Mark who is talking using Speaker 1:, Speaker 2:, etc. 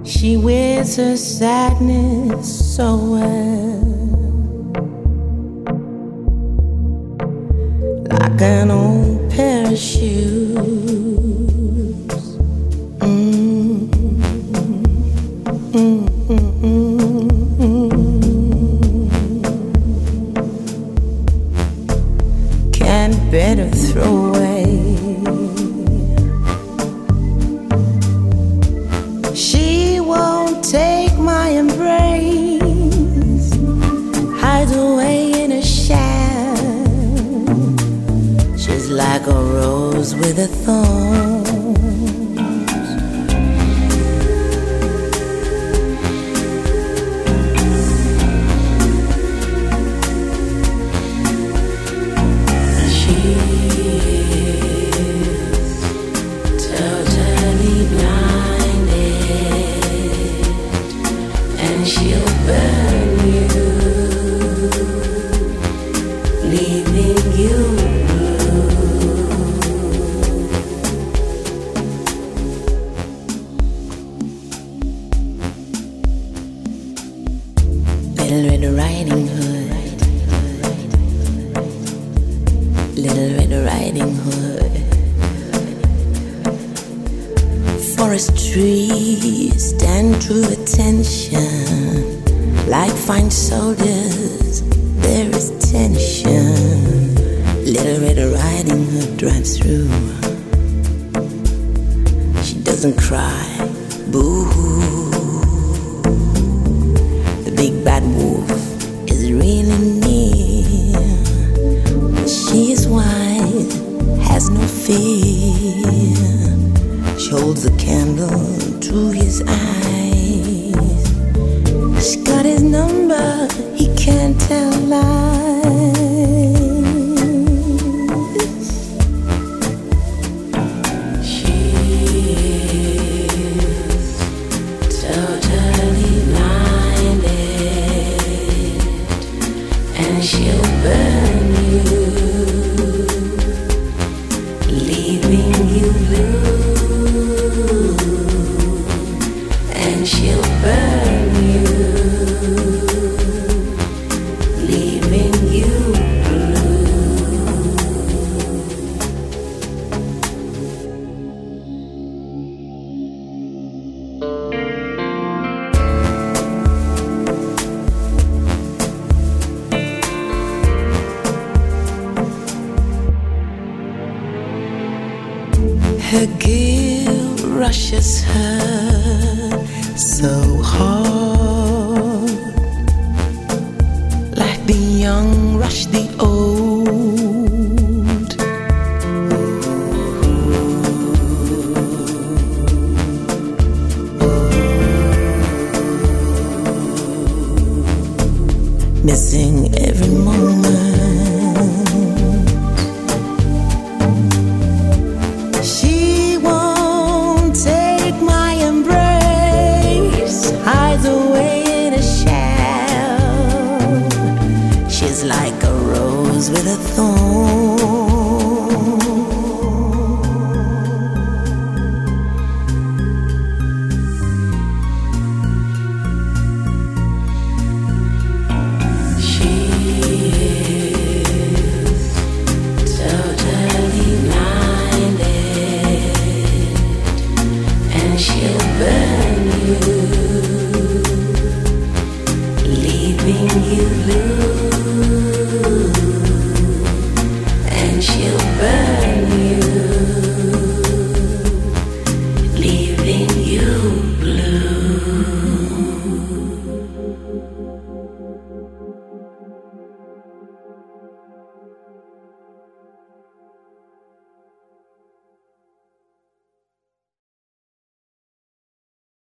Speaker 1: She wears her sadness so well, like an old pair of shoes. Can't better throw away. She won't take my embrace, hides away in a shell. She's like a rose with a thorn. Little Red Riding Hood, Little Red Riding Hood. Forest trees stand true attention, like fine soldiers, there is tension. Little Red Riding Hood drives through. She doesn't cry, boo-hoo. The big bad wolf is really near. She is wise, has no fear. She holds a candle to his eyes. She's got his number, he can't tell lies. She's totally blinded, and she'll burn you, leaving you blue. And she'll burn you, leaving you her guilt rushes her so hard, like the young rush the old. Missing every moment. Like a rose with a thorn.